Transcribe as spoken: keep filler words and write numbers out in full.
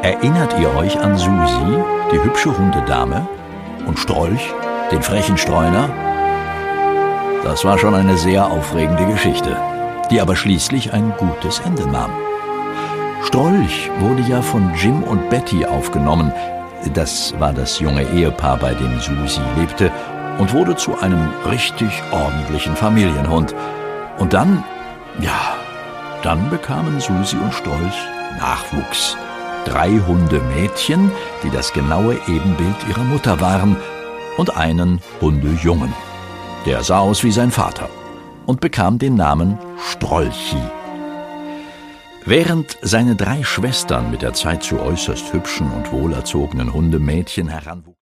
Erinnert ihr euch an Susi, die hübsche Hundedame, und Strolch, den frechen Streuner? Das war schon eine sehr aufregende Geschichte, die aber schließlich ein gutes Ende nahm. Strolch wurde ja von Jim und Betty aufgenommen, das war das junge Ehepaar, bei dem Susi lebte, und wurde zu einem richtig ordentlichen Familienhund. Und dann, ja, dann bekamen Susi und Strolch Nachwuchs. Drei Hundemädchen, die das genaue Ebenbild ihrer Mutter waren, und einen Hundejungen. Der sah aus wie sein Vater und bekam den Namen Strolchi. Während seine drei Schwestern mit der Zeit zu äußerst hübschen und wohlerzogenen Hundemädchen heranwuchsen,